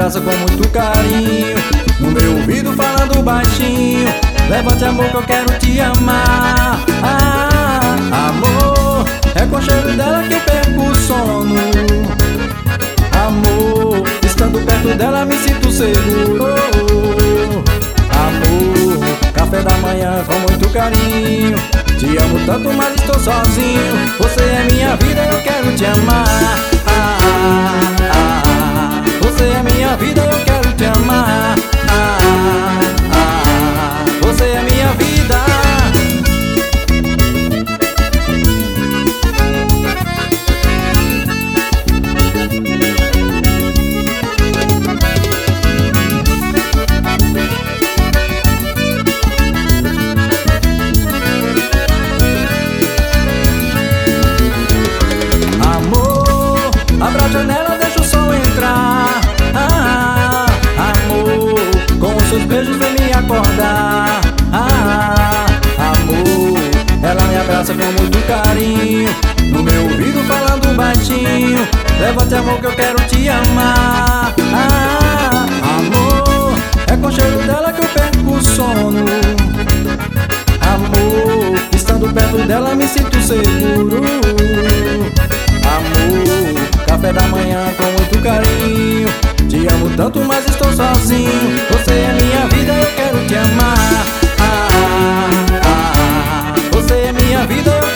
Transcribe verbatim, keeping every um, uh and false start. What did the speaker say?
abraça com muito carinho, no meu ouvido falando baixinho: levante amor que eu quero te amar. Ah, amor, é com o cheiro dela que eu perco o sono. Amor, estando perto dela me sinto seguro. Amor, café da manhã com muito carinho, te amo tanto mas estou sozinho. Você é minha vida, eu quero te amar. Ah, ah, ah, você é minha vida, eu quero te amar. Ah, ah, ah, você é minha vida. Abra a janela, deixa o sol entrar. Ah, amor, com os seus beijos vem me acordar. Ah, amor, ela me abraça com muito carinho, no meu ouvido falando baixinho: levante amor que eu quero te amar. Ah, amor, é com o cheiro dela que eu perco o sono. Amor, estando perto dela me sinto seguro. Amor, café da manhã com muito carinho, te amo tanto mas estou sozinho. Você é minha vida, eu quero te amar. Ah, ah, ah, você é minha vida, eu